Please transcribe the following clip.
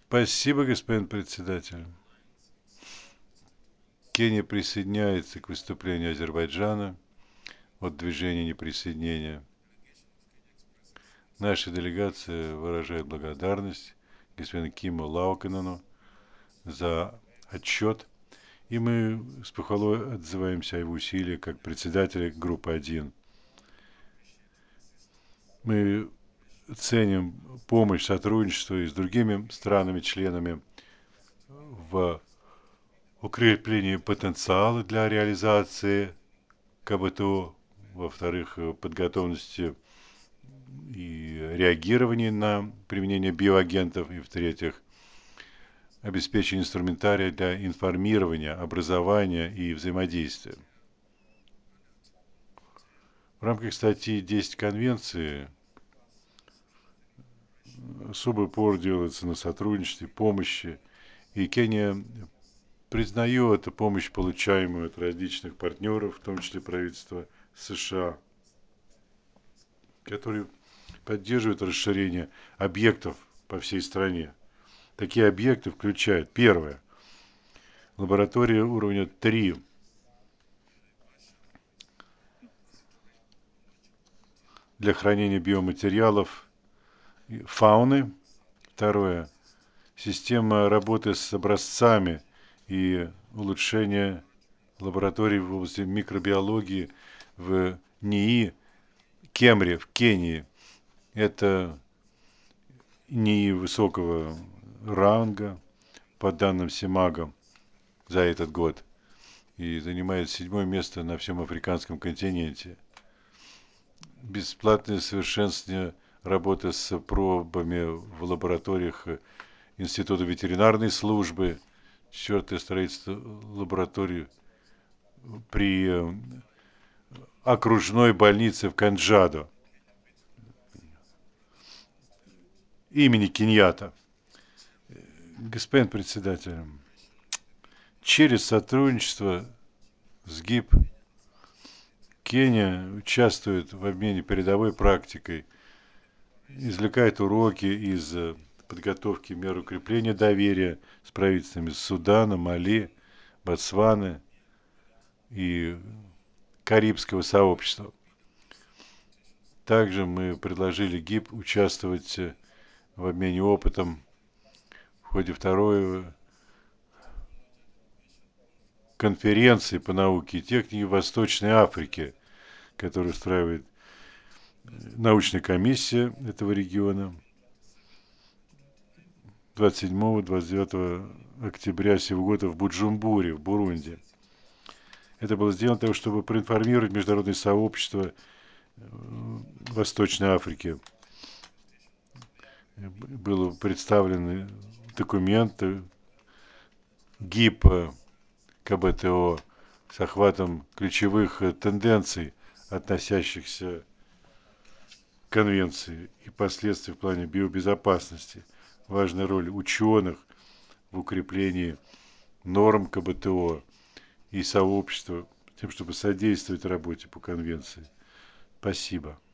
Спасибо, господин председатель. Кения присоединяется к выступлению Азербайджана от движения неприсоединения. Наша делегация выражает благодарность господину Киму Лауканену за отчет, и мы с похвалой отзываемся о его усилиях как председателя группы 1. Мы ценим помощь, сотрудничество и с другими странами-членами в укреплении потенциала для реализации КБТО, во-вторых, подготовленности и реагировании на применение биоагентов, и в-третьих, обеспечение инструментария для информирования, образования и взаимодействия. В рамках статьи 10 Конвенции особый упор делается на сотрудничестве, помощи, и Кения признает помощь, получаемую от различных партнеров, в том числе правительства США, которые поддерживают расширение объектов по всей стране. Такие объекты включают: первое — лаборатория уровня 3 для хранения биоматериалов фауны. Второе — система работы с образцами и улучшение лабораторий в области микробиологии в НИИ Кемри в Кении. Это НИИ высокого ранга, по данным Симага, за этот год, и занимает 7-е место на всем африканском континенте. Бесплатное совершенствование работы с пробами в лабораториях Института ветеринарной службы. Четвертое — строительство лаборатории при окружной больнице в Канджадо имени Киньята. Господин председатель, через сотрудничество с ГИБ Кения участвует в обмене передовой практикой, извлекает уроки из подготовки мер укрепления доверия с правительствами Судана, Мали, Ботсваны и Карибского сообщества. Также мы предложили ГИБ участвовать в обмене опытом в ходе второй конференции по науке и технике в Восточной Африке, которую устраивает научная комиссия этого региона 27-29 октября сего года в Буджумбуре, в Бурунди. Это было сделано для того, чтобы проинформировать международное сообщество Восточной Африки. Были представлены документы ГИП КБТО с охватом ключевых тенденций, относящихся к конвенции, и последствий в плане биобезопасности, важная роль ученых в укреплении норм КБТО и сообщества, тем, чтобы содействовать работе по конвенции. Спасибо.